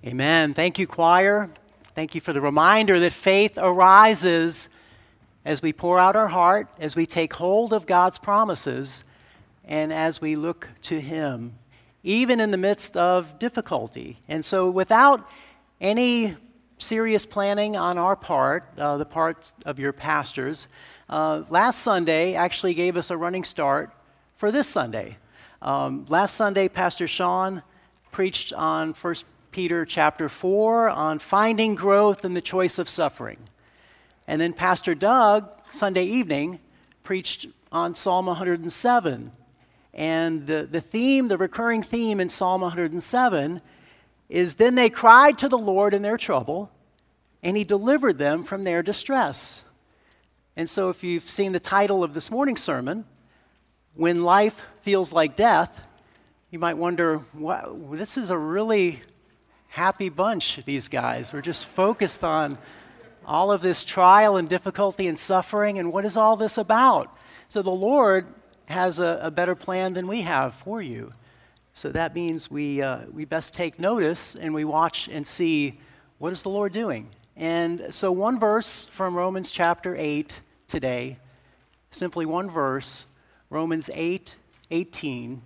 Amen. Thank you, choir. Thank you for the reminder that faith arises as we pour out our heart, as we take hold of God's promises, and as we look to Him, even in the midst of difficulty. And so without any serious planning on our part, the part of your pastors, last Sunday actually gave us a running start for this Sunday. Last Sunday, Pastor Sean preached on 1 Peter chapter 4 on finding growth in the choice of suffering. And then Pastor Doug, Sunday evening, preached on Psalm 107. And the theme, the recurring theme in Psalm 107 is, "Then they cried to the Lord in their trouble, and He delivered them from their distress." And so if you've seen the title of this morning's sermon, "When Life Feels Like Death," you might wonder, this is a really happy bunch, these guys. We're just focused on all of this trial and difficulty and suffering, and what is all this about? So the Lord has a better plan than we have for you. So that means we best take notice and we watch and see, what is the Lord doing? And so one verse from Romans chapter 8 today, simply one verse, Romans 8:18,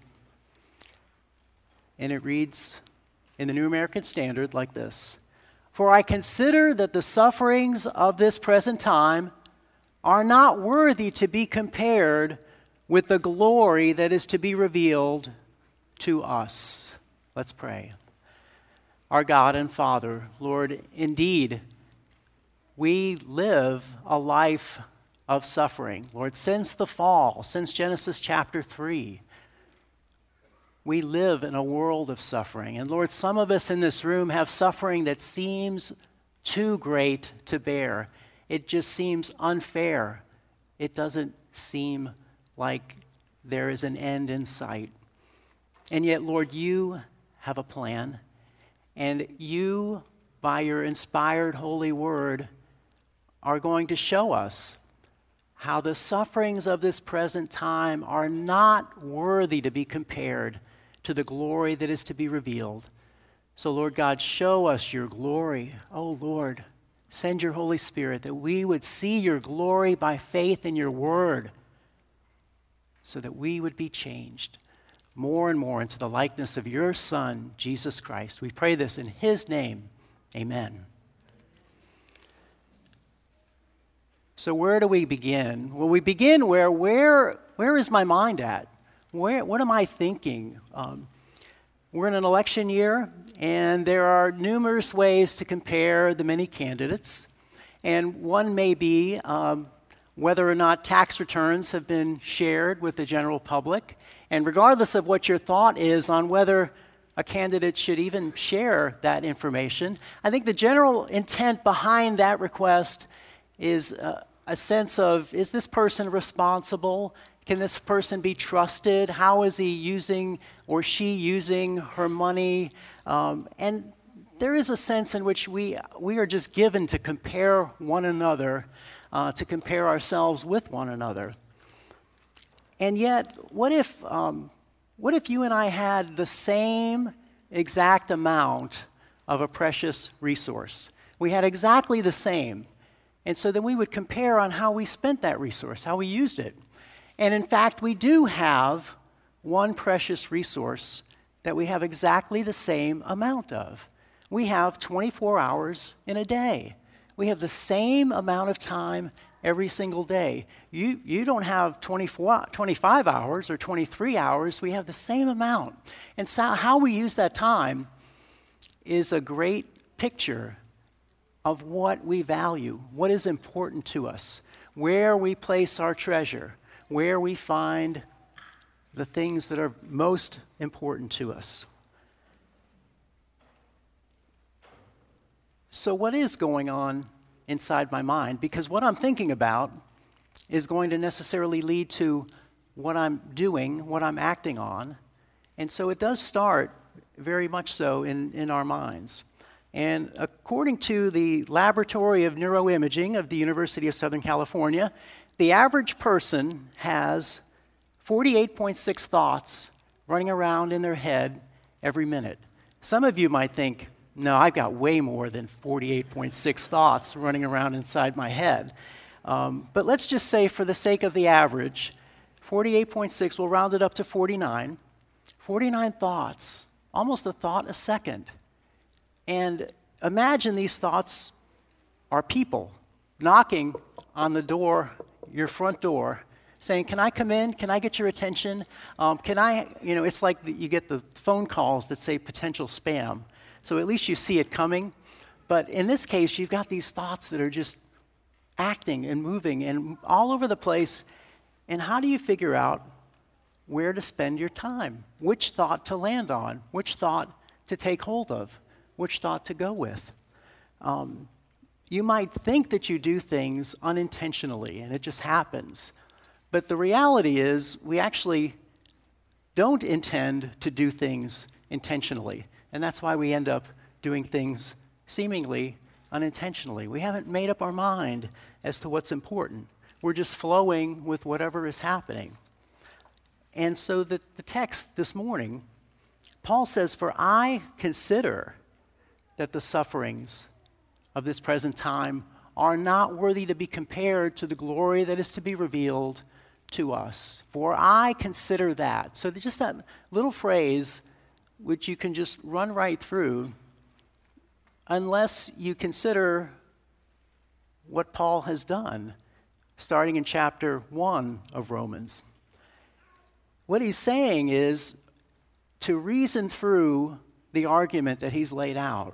and it reads in the New American Standard like this: "For I consider that the sufferings of this present time are not worthy to be compared with the glory that is to be revealed to us." Let's pray. Our God and Father, Lord, indeed, we live a life of suffering. Lord, since the fall, since Genesis chapter 3, we live in a world of suffering. And Lord, some of us in this room have suffering that seems too great to bear. It just seems unfair. It doesn't seem like there is an end in sight. And yet, Lord, you have a plan. And you, by your inspired holy word, are going to show us how the sufferings of this present time are not worthy to be compared to the glory that is to be revealed. So, Lord God, show us your glory. Oh, Lord, send your Holy Spirit that we would see your glory by faith in your word, so that we would be changed more and more into the likeness of your Son, Jesus Christ. We pray this in his name. Amen. So where do we begin? Well, we begin where is my mind at? What am I thinking? We're in an election year, and there are numerous ways to compare the many candidates. And one may be whether or not tax returns have been shared with the general public. And regardless of what your thought is on whether a candidate should even share that information, I think the general intent behind that request is a sense of, is this person responsible? Can this person be trusted? How is he using or she using her money? And there is a sense in which we are just given to compare one another, to compare ourselves with one another. And yet, what if you and I had the same exact amount of a precious resource? We had exactly the same. And so then we would compare on how we spent that resource, how we used it. And in fact, we do have one precious resource that we have exactly the same amount of. We have 24 hours in a day. We have the same amount of time every single day. You don't have 25 hours or 23 hours. We have the same amount. And so how we use that time is a great picture of what we value, what is important to us, where we place our treasure, where we find the things that are most important to us. So what is going on inside my mind? Because what I'm thinking about is going to necessarily lead to what I'm doing, what I'm acting on. And so it does start very much so in our minds. And according to the Laboratory of Neuroimaging of the University of Southern California, the average person has 48.6 thoughts running around in their head every minute. Some of you might think, No, I've got way more than 48.6 thoughts running around inside my head. But let's just say, for the sake of the average, 48.6, we'll round it up to 49. 49 thoughts, almost a thought a second. And imagine these thoughts are people knocking on the door, your front door, saying, can I come in? Can I get your attention? It's like you get the phone calls that say potential spam. So at least you see it coming. But in this case, you've got these thoughts that are just acting and moving and all over the place. And how do you figure out where to spend your time? Which thought to land on? Which thought to take hold of? Which thought to go with? You might think that you do things unintentionally, and it just happens. But the reality is, we actually don't intend to do things intentionally. And that's why we end up doing things seemingly unintentionally. We haven't made up our mind as to what's important. We're just flowing with whatever is happening. And so the text this morning, Paul says, "For I consider that the sufferings of this present time are not worthy to be compared to the glory that is to be revealed to us. For I consider that." So just that little phrase, which you can just run right through, unless you consider what Paul has done, starting in chapter 1 of Romans. What he's saying is to reason through the argument that he's laid out,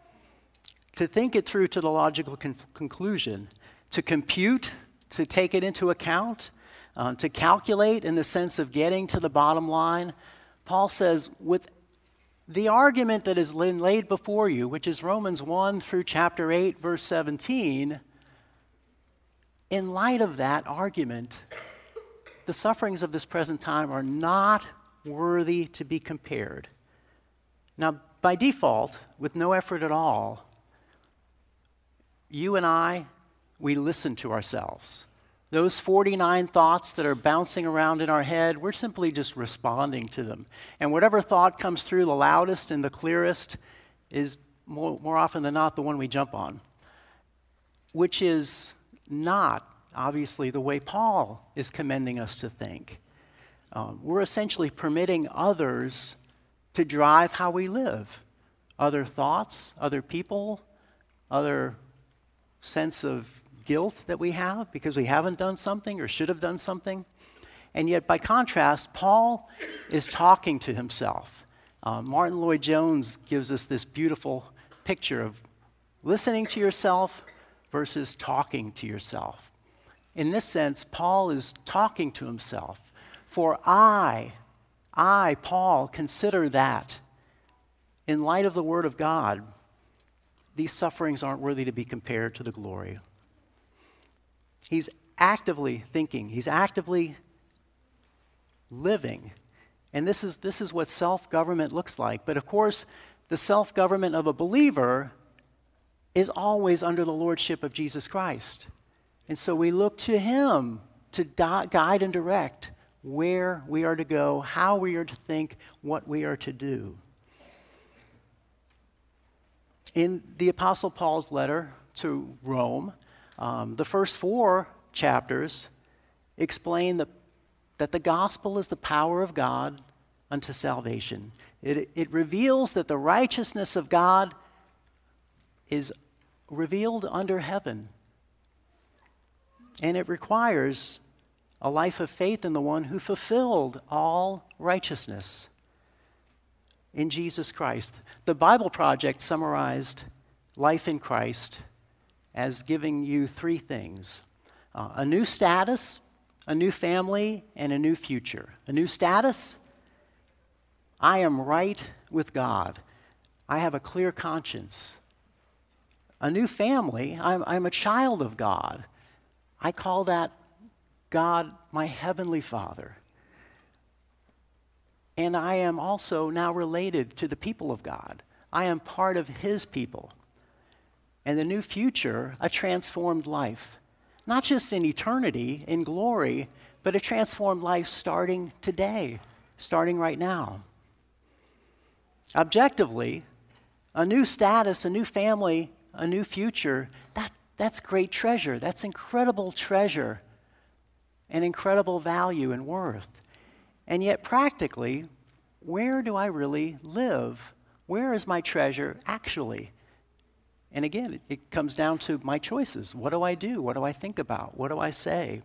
to think it through to the logical conclusion, to compute, to take it into account, to calculate in the sense of getting to the bottom line. Paul says, with the argument that is laid before you, which is Romans 1 through chapter 8, verse 17, in light of that argument, the sufferings of this present time are not worthy to be compared. Now, by default, with no effort at all, you and I, we listen to ourselves. Those 49 thoughts that are bouncing around in our head, we're simply just responding to them. And whatever thought comes through the loudest and the clearest is more often than not the one we jump on, which is not, obviously, the way Paul is commending us to think. We're essentially permitting others to drive how we live. Other thoughts, other people, other sense of guilt that we have because we haven't done something or should have done something. And yet, by contrast, Paul is talking to himself. Martin Lloyd-Jones gives us this beautiful picture of listening to yourself versus talking to yourself. In this sense, Paul is talking to himself. For I, Paul, consider that in light of the Word of God, these sufferings aren't worthy to be compared to the glory. He's actively thinking. He's actively living. And this is what self-government looks like. But of course, the self-government of a believer is always under the lordship of Jesus Christ. And so we look to him to guide and direct where we are to go, how we are to think, what we are to do. In the Apostle Paul's letter to Rome, the first 4 chapters explain that the gospel is the power of God unto salvation. It reveals that the righteousness of God is revealed under heaven. And it requires a life of faith in the one who fulfilled all righteousness in Jesus Christ. The Bible Project summarized life in Christ as giving you 3 things: a new status, a new family, and a new future. A new status: I am right with God. I have a clear conscience. A new family: I'm a child of God. I call that God my heavenly Father. And I am also now related to the people of God. I am part of his people. And the new future, a transformed life. Not just in eternity, in glory, but a transformed life starting today, starting right now. Objectively, a new status, a new family, a new future, that's great treasure. That's incredible treasure and incredible value and worth. And yet practically, where do I really live? Where is my treasure actually? And again, it comes down to my choices. What do I do? What do I think about? What do I say?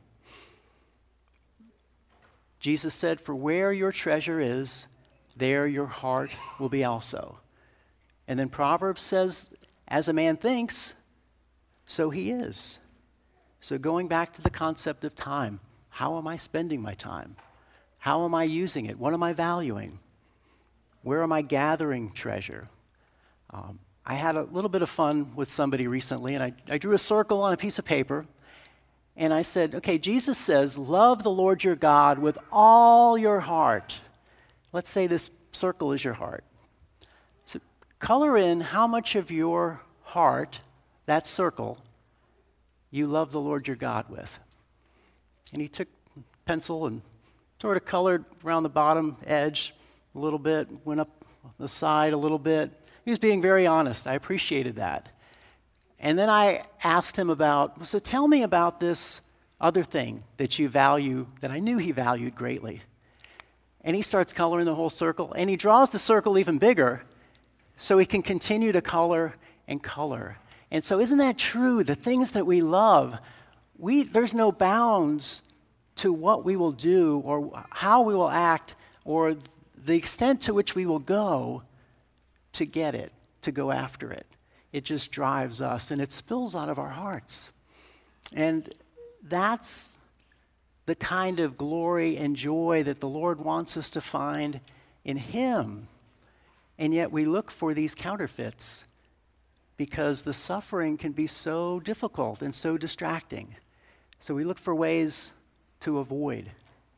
Jesus said, "For where your treasure is, there your heart will be also." And then Proverbs says, "As a man thinks, so he is." So going back to the concept of time, how am I spending my time? How am I using it? What am I valuing? Where am I gathering treasure? I had a little bit of fun with somebody recently, and I drew a circle on a piece of paper, and I said, okay, Jesus says, love the Lord your God with all your heart. Let's say this circle is your heart. So color in how much of your heart, that circle, you love the Lord your God with. And he took pencil and sort of colored around the bottom edge a little bit, went up the side a little bit. He was being very honest. I appreciated that. And then I asked him about, so tell me about this other thing that you value, that I knew he valued greatly. And he starts coloring the whole circle, and he draws the circle even bigger so he can continue to color and color. And so isn't that true? The things that we love, there's no bounds to what we will do or how we will act or the extent to which we will go to get it, to go after it. It just drives us, and it spills out of our hearts. And that's the kind of glory and joy that the Lord wants us to find in Him. And yet we look for these counterfeits because the suffering can be so difficult and so distracting. So we look for ways to avoid.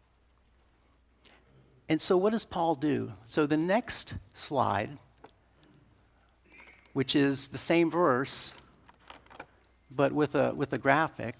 And so what does Paul do? So the next slide, which is the same verse, but with a graphic.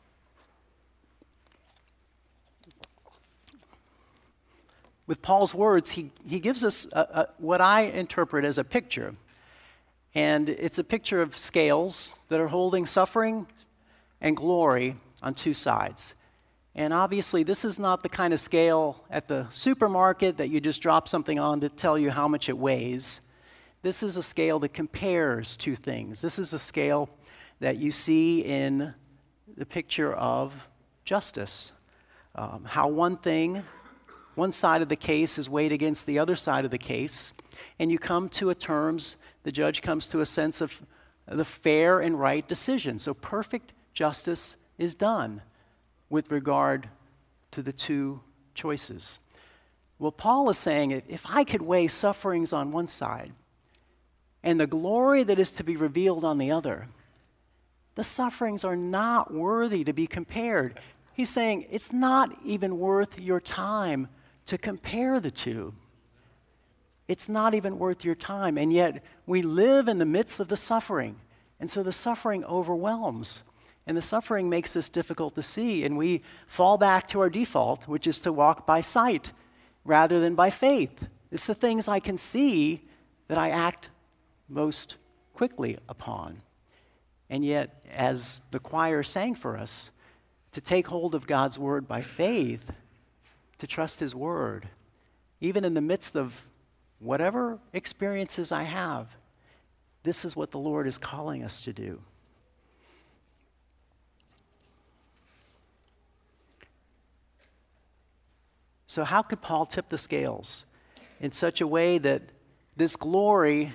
With Paul's words, he gives us what I interpret as a picture. And it's a picture of scales that are holding suffering and glory on two sides. And obviously, this is not the kind of scale at the supermarket that you just drop something on to tell you how much it weighs. This is a scale that compares two things. This is a scale that you see in the picture of justice. How one side of the case is weighed against the other side of the case, and you come to the judge comes to a sense of the fair and right decision. So perfect justice is done with regard to the two choices. Well, Paul is saying, if I could weigh sufferings on one side and the glory that is to be revealed on the other, the sufferings are not worthy to be compared. He's saying it's not even worth your time to compare the two. It's not even worth your time. And yet we live in the midst of the suffering. And so the suffering overwhelms. And the suffering makes this difficult to see. And we fall back to our default, which is to walk by sight rather than by faith. It's the things I can see that I act most quickly upon. And yet, as the choir sang for us, to take hold of God's word by faith, to trust His word, even in the midst of whatever experiences I have, this is what the Lord is calling us to do. So how could Paul tip the scales in such a way that this glory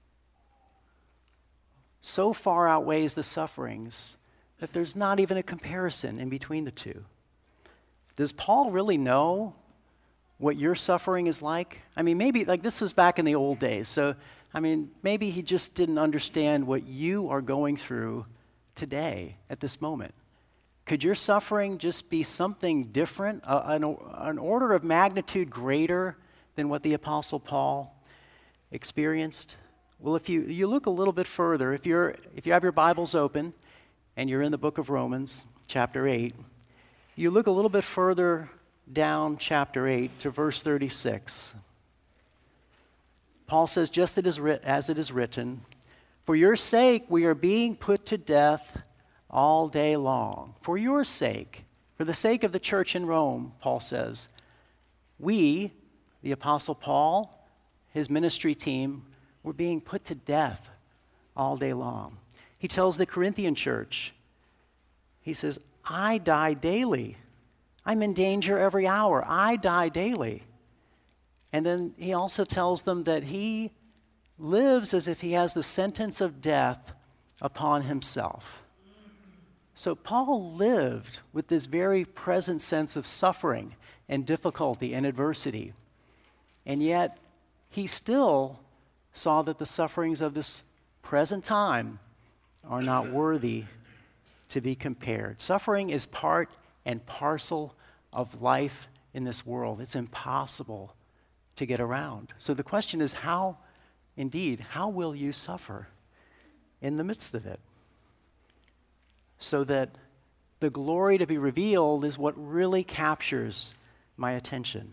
so far outweighs the sufferings that there's not even a comparison in between the two? Does Paul really know what your suffering is like? I mean, maybe, like, this was back in the old days, so, I mean, maybe he just didn't understand what you are going through today at this moment. Could your suffering just be something different, an order of magnitude greater than what the Apostle Paul experienced? Well, if you look a little bit further, if you have your Bibles open and you're in the book of Romans, chapter 8, you look a little bit further down chapter 8 to verse 36. Paul says, just as it is written, for your sake we are being put to death all day long. For your sake, for the sake of the church in Rome, Paul says, we, the Apostle Paul, his ministry team, were being put to death all day long. He tells the Corinthian church, he says, I die daily. I'm in danger every hour. I die daily. And then he also tells them that he lives as if he has the sentence of death upon himself. So Paul lived with this very present sense of suffering and difficulty and adversity. And yet he still saw that the sufferings of this present time are not worthy to be compared. Suffering is part and parcel of life in this world. It's impossible to get around. So the question is, how will you suffer in the midst of it? So that the glory to be revealed is what really captures my attention.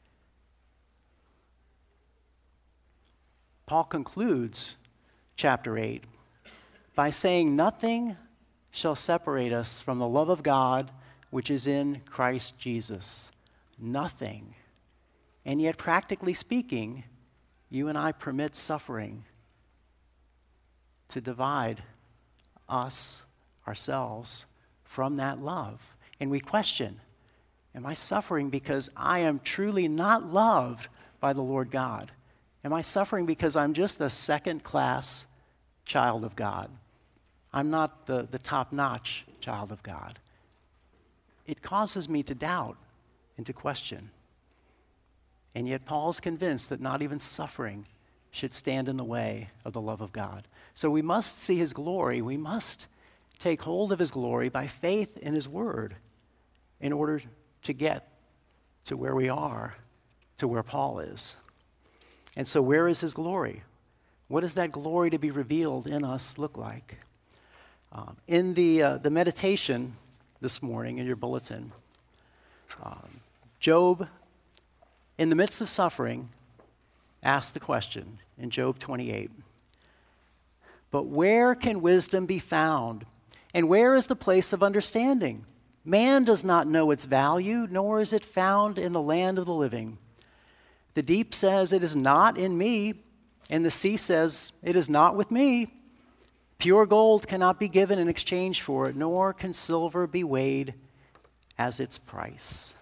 Paul concludes chapter 8 by saying, nothing shall separate us from the love of God which is in Christ Jesus. Nothing. And yet, practically speaking, you and I permit suffering to divide us, ourselves, from that love. And we question, am I suffering because I am truly not loved by the Lord God? Am I suffering because I'm just a second-class child of God? I'm not the top-notch child of God. It causes me to doubt and to question. And yet Paul's convinced that not even suffering should stand in the way of the love of God. So we must see his glory. We must take hold of his glory by faith in his word in order to get to where we are, to where Paul is. And so where is his glory? What does that glory to be revealed in us look like? In the meditation this morning in your bulletin, Job, in the midst of suffering, asked the question in Job 28, but where can wisdom be found? And where is the place of understanding? Man does not know its value, nor is it found in the land of the living. The deep says, it is not in me, and the sea says, it is not with me. Pure gold cannot be given in exchange for it, nor can silver be weighed as its price.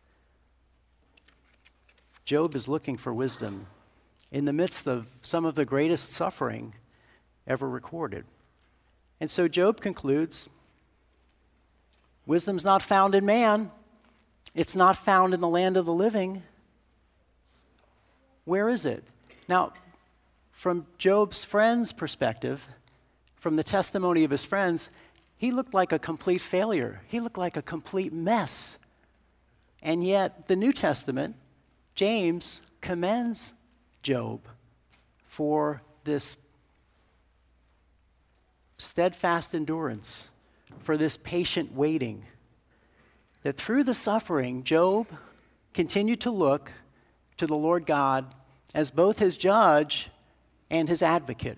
Job is looking for wisdom in the midst of some of the greatest suffering ever recorded. And so Job concludes, wisdom's not found in man. It's not found in the land of the living. Where is it? Now, from Job's friend's perspective, from the testimony of his friends, he looked like a complete failure. He looked like a complete mess. And yet, the New Testament, James, commends Job for this steadfast endurance, for this patient waiting. That through the suffering, Job continued to look to the Lord God as both his judge and his advocate.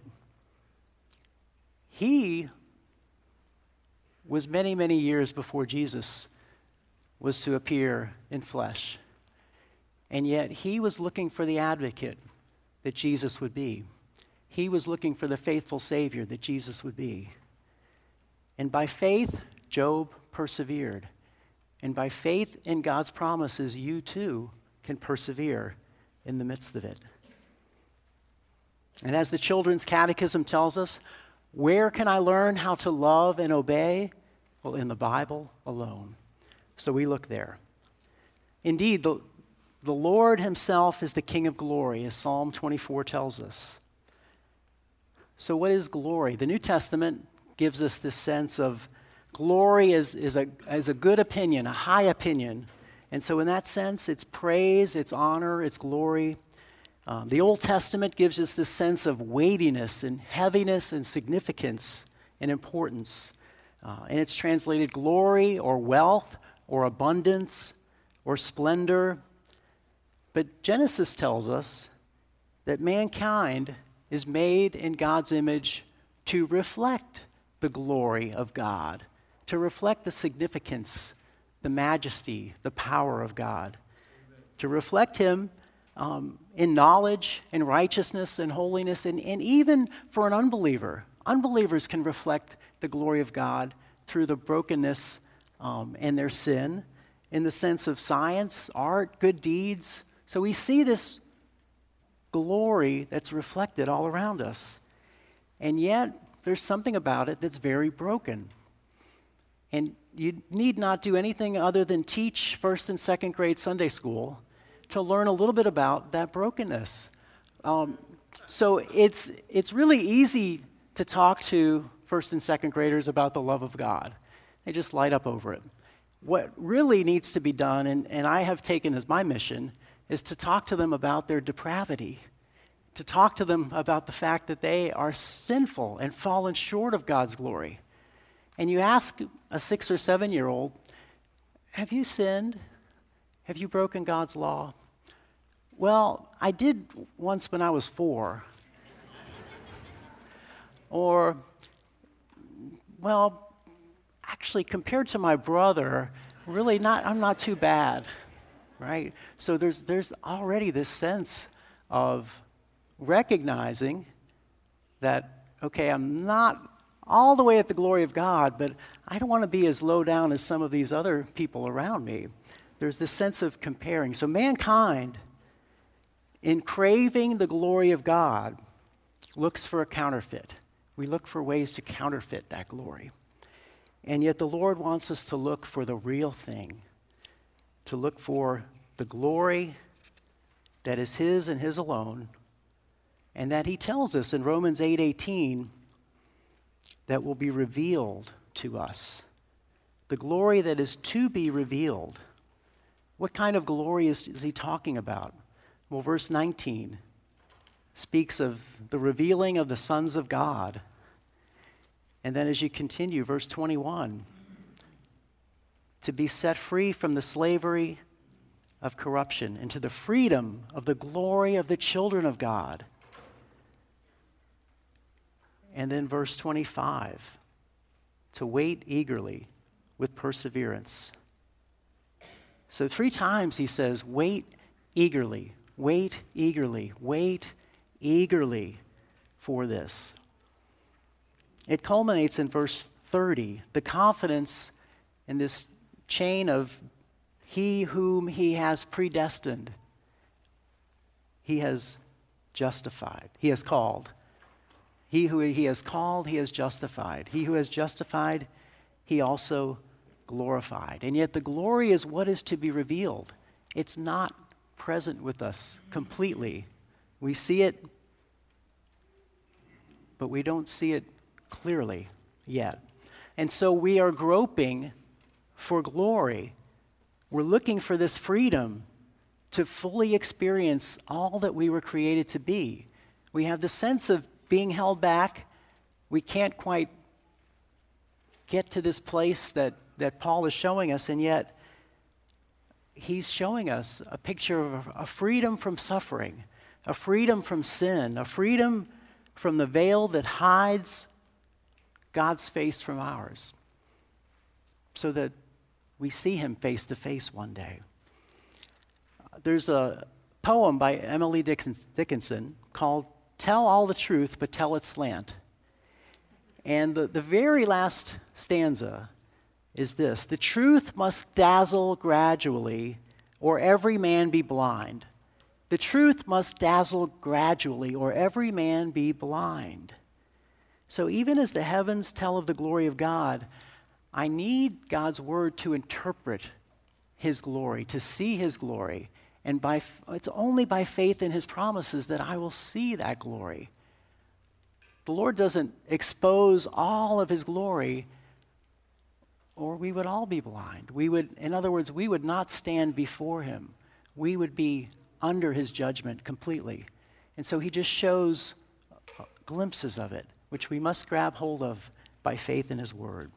He was many, many years before Jesus was to appear in flesh. And yet he was looking for the advocate that Jesus would be. He was looking for the faithful Savior that Jesus would be. And by faith, Job persevered. And by faith in God's promises, you too can persevere in the midst of it. And as the Children's Catechism tells us, where can I learn how to love and obey? Well, in the Bible alone. So we look there. Indeed, the Lord himself is the King of glory, as Psalm 24 tells us. So what is glory? The New Testament gives us this sense of glory is a good opinion, a high opinion. And so in that sense, it's praise, it's honor, it's glory. The Old Testament gives us this sense of weightiness and heaviness and significance and importance. And it's translated glory or wealth or abundance or splendor. But Genesis tells us that mankind is made in God's image to reflect the glory of God, to reflect the significance, the majesty, the power of God, to reflect Him in knowledge and righteousness and holiness, and even for an unbeliever. Unbelievers can reflect the glory of God through the brokenness and their sin in the sense of science, art, good deeds. So we see this glory that's reflected all around us. And yet, there's something about it that's very broken. And you need not do anything other than teach first and second grade Sunday school to learn a little bit about that brokenness. So it's really easy to talk to first and second graders about the love of God. They just light up over it. What really needs to be done, and I have taken as my mission, is to talk to them about their depravity, to talk to them about the fact that they are sinful and fallen short of God's glory. And you ask a 6 or 7-year-old, have you sinned? Have you broken God's law? Well, I did once when I was 4. Or, well, actually, compared to my brother, really I'm not too bad, right? So there's already this sense of recognizing that, okay, I'm not all the way at the glory of God, but I don't want to be as low down as some of these other people around me. There's this sense of comparing. So mankind, in craving the glory of God, looks for a counterfeit. We look for ways to counterfeit that glory. And yet the Lord wants us to look for the real thing, to look for the glory that is His and His alone, and that He tells us in Romans 8:18 that will be revealed to us. The glory that is to be revealed. What kind of glory is He talking about? Well, verse 19 speaks of the revealing of the sons of God. And then as you continue, verse 21, to be set free from the slavery of corruption into the freedom of the glory of the children of God. And then verse 25, to wait eagerly with perseverance. So 3 times he says, wait eagerly, wait eagerly, wait eagerly for this. It culminates in verse 30, the confidence in this chain of He whom He has predestined, He has justified, He has called. He who He has called, He has justified. He who has justified, He also glorified. And yet the glory is what is to be revealed. It's not present with us completely. We see it, but we don't see it clearly yet. And so we are groping for glory. We're looking for this freedom to fully experience all that we were created to be. We have the sense of being held back. We can't quite get to this place that Paul is showing us, and yet he's showing us a picture of a freedom from suffering, a freedom from sin, a freedom from the veil that hides God's face from ours, so that we see Him face to face one day. There's a poem by Emily Dickinson called Tell All the Truth, but Tell It Slant. And the very last stanza is this: the truth must dazzle gradually, or every man be blind. The truth must dazzle gradually, or every man be blind. So even as the heavens tell of the glory of God, I need God's word to interpret His glory, to see His glory. And it's only by faith in His promises that I will see that glory. The Lord doesn't expose all of His glory, or we would all be blind. In other words, we would not stand before Him. We would be under His judgment completely. And so He just shows glimpses of it, which we must grab hold of by faith in His word.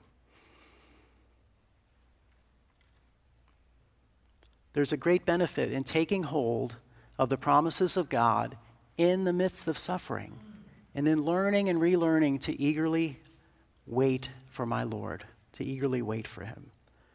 There's a great benefit in taking hold of the promises of God in the midst of suffering, and then learning and relearning to eagerly wait for my Lord, to eagerly wait for him.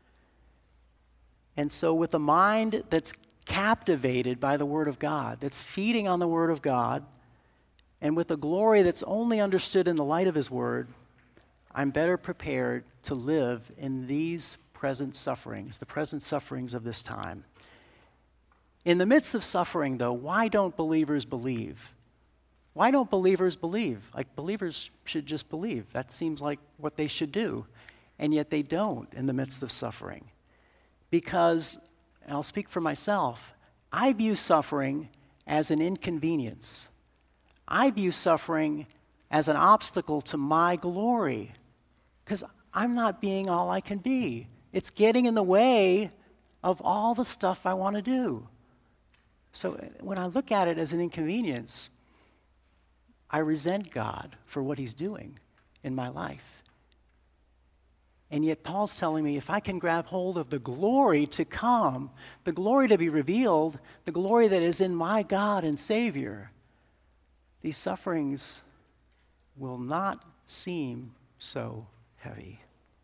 And so with a mind that's captivated by the Word of God, that's feeding on the Word of God, and with a glory that's only understood in the light of his Word, I'm better prepared to live in these present sufferings, the present sufferings of this time. In the midst of suffering, though, why don't believers believe? Why don't believers believe? Like, believers should just believe. That seems like what they should do. And yet they don't in the midst of suffering. Because, and I'll speak for myself, I view suffering as an inconvenience. I view suffering as an obstacle to my glory. Because I'm not being all I can be. It's getting in the way of all the stuff I want to do. So when I look at it as an inconvenience, I resent God for what he's doing in my life. And yet Paul's telling me if I can grab hold of the glory to come, the glory to be revealed, the glory that is in my God and Savior, these sufferings will not seem so heavy.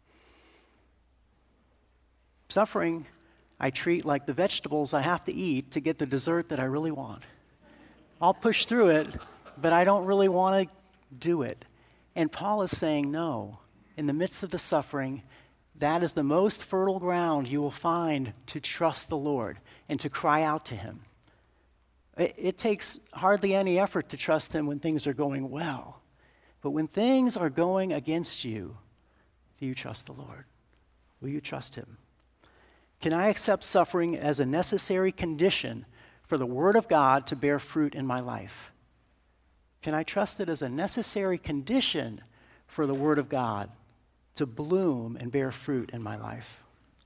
Suffering I treat like the vegetables I have to eat to get the dessert that I really want. I'll push through it, but I don't really want to do it. And Paul is saying, no, in the midst of the suffering, that is the most fertile ground you will find to trust the Lord and to cry out to him. It takes hardly any effort to trust him when things are going well. But when things are going against you, do you trust the Lord? Will you trust him? Can I accept suffering as a necessary condition for the Word of God to bear fruit in my life? Can I trust it as a necessary condition for the Word of God to bloom and bear fruit in my life?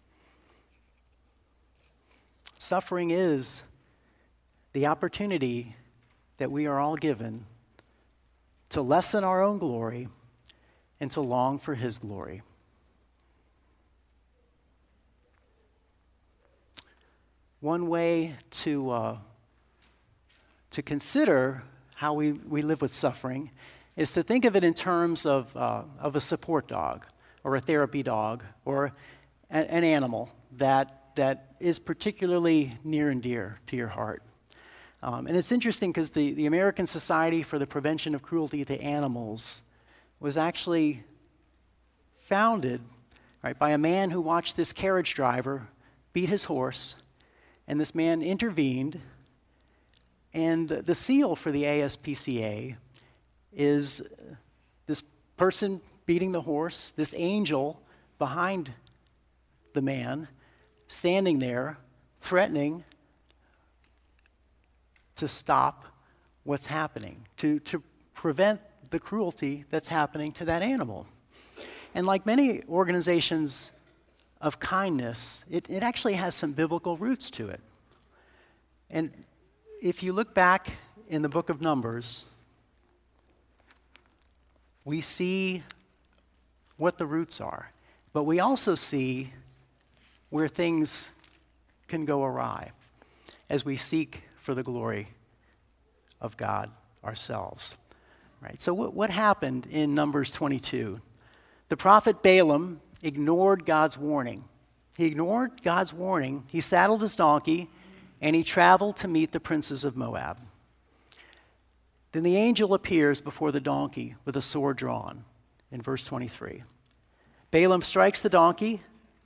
Suffering is the opportunity that we are all given to lessen our own glory and to long for his glory. One way to consider how we live with suffering is to think of it in terms of a support dog or a therapy dog or an animal that is particularly near and dear to your heart. And it's interesting because the American Society for the Prevention of Cruelty to Animals was actually founded, right, by a man who watched this carriage driver beat his horse. And this man intervened, and the seal for the ASPCA is this person beating the horse, this angel behind the man, standing there, threatening to stop what's happening, to prevent the cruelty that's happening to that animal. And like many organizations of kindness, it actually has some biblical roots to it. And if you look back in the book of Numbers, we see what the roots are, but we also see where things can go awry as we seek for the glory of God ourselves. Right? So what happened in Numbers 22? The prophet Balaam ignored God's warning. He ignored God's warning. He saddled his donkey, and he traveled to meet the princes of Moab. Then the angel appears before the donkey with a sword drawn, in verse 23. Balaam strikes the donkey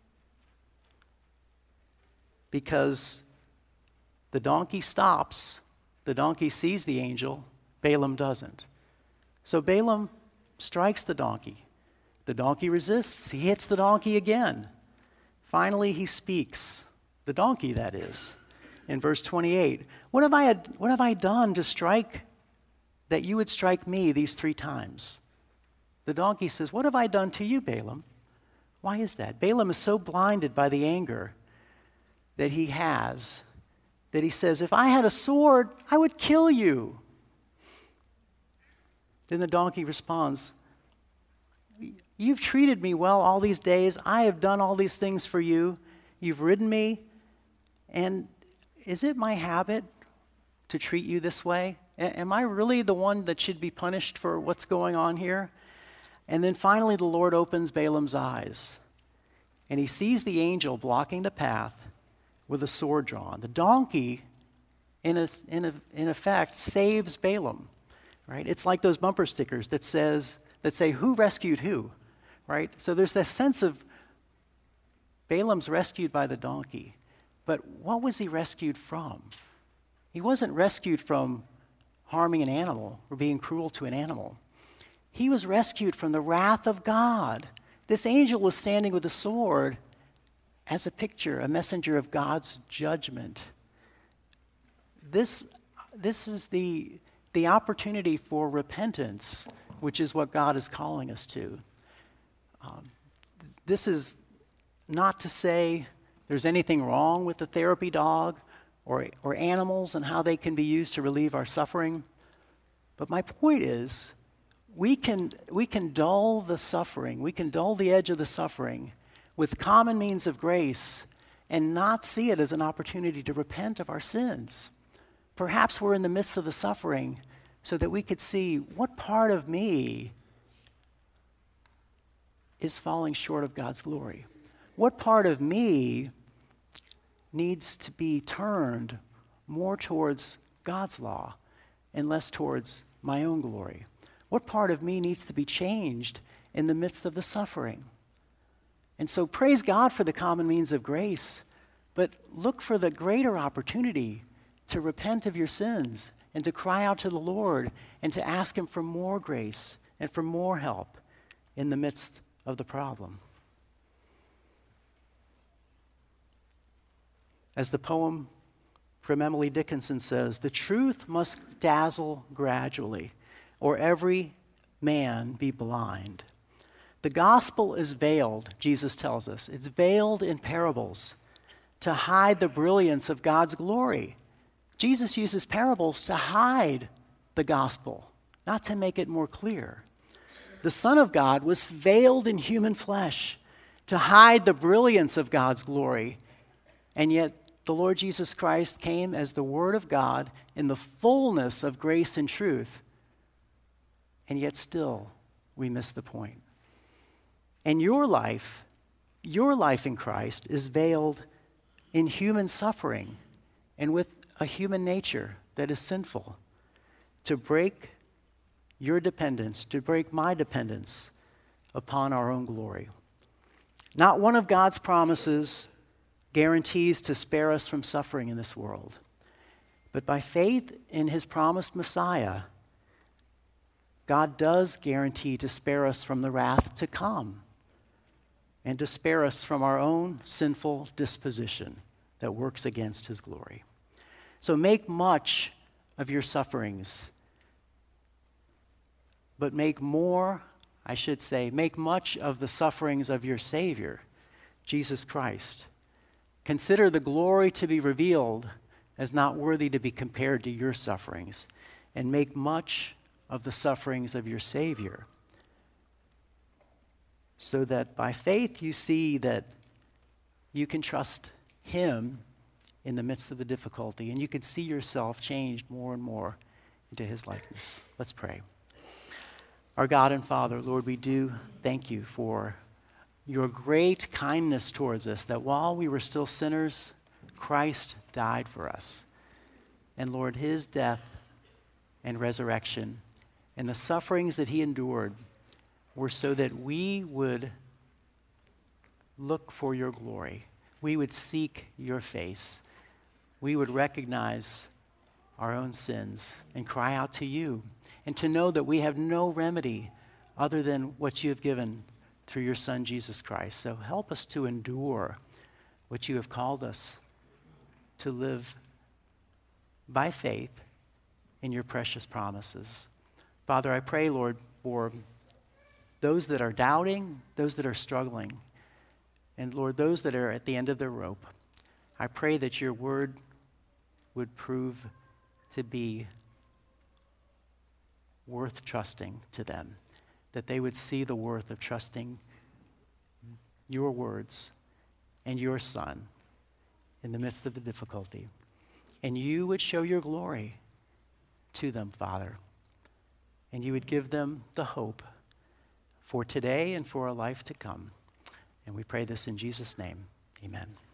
because the donkey stops. The donkey sees the angel. Balaam doesn't. So Balaam strikes the donkey. The donkey resists. He hits the donkey again. Finally, he speaks. The donkey, that is. In verse 28, what have I done to strike that you would strike me these 3 times? The donkey says, what have I done to you, Balaam? Why is that? Balaam is so blinded by the anger that he has that he says, if I had a sword, I would kill you. Then the donkey responds, you've treated me well all these days. I have done all these things for you. You've ridden me. And is it my habit to treat you this way? Am I really the one that should be punished for what's going on here? And then finally, the Lord opens Balaam's eyes, and he sees the angel blocking the path with a sword drawn. The donkey, in effect, saves Balaam, right? It's like those bumper stickers that say, who rescued who, right? So there's this sense of Balaam's rescued by the donkey. But what was he rescued from? He wasn't rescued from harming an animal or being cruel to an animal. He was rescued from the wrath of God. This angel was standing with a sword as a picture, a messenger of God's judgment. This is the opportunity for repentance, which is what God is calling us to. This is not to say there's anything wrong with the therapy dog or animals and how they can be used to relieve our suffering. But my point is, we can dull the suffering, we can dull the edge of the suffering with common means of grace and not see it as an opportunity to repent of our sins. Perhaps we're in the midst of the suffering so that we could see what part of me is falling short of God's glory. What part of me needs to be turned more towards God's law and less towards my own glory? What part of me needs to be changed in the midst of the suffering? And so praise God for the common means of grace, but look for the greater opportunity to repent of your sins and to cry out to the Lord and to ask Him for more grace and for more help in the midst of the problem. As the poem from Emily Dickinson says, the truth must dazzle gradually, or every man be blind. The gospel is veiled, Jesus tells us. It's veiled in parables to hide the brilliance of God's glory. Jesus uses parables to hide the gospel, not to make it more clear. The Son of God was veiled in human flesh to hide the brilliance of God's glory, and yet the Lord Jesus Christ came as the Word of God in the fullness of grace and truth, and yet still we miss the point. And your life in Christ is veiled in human suffering and with a human nature that is sinful. To break your dependence, to break my dependence upon our own glory. Not one of God's promises guarantees to spare us from suffering in this world. But by faith in His promised Messiah, God does guarantee to spare us from the wrath to come and to spare us from our own sinful disposition that works against His glory. So make much of your sufferings, but make much of the sufferings of your Savior, Jesus Christ. Consider the glory to be revealed as not worthy to be compared to your sufferings, and make much of the sufferings of your Savior, so that by faith you see that you can trust Him in the midst of the difficulty, and you can see yourself changed more and more into His likeness. Let's pray. Our God and Father, Lord, we do thank You for Your great kindness towards us, that while we were still sinners, Christ died for us. And Lord, His death and resurrection and the sufferings that He endured were so that we would look for Your glory. We would seek Your face. We would recognize our own sins and cry out to You, and to know that we have no remedy other than what You have given through Your Son, Jesus Christ. So help us to endure what You have called us to live by faith in Your precious promises. Father, I pray, Lord, for those that are doubting, those that are struggling, and Lord, those that are at the end of their rope. I pray that Your word would prove to be worth trusting to them, that they would see the worth of trusting Your words and Your Son in the midst of the difficulty. And You would show Your glory to them, Father, and you would give them the hope for today and for a life to come. And we pray this in Jesus' name. Amen.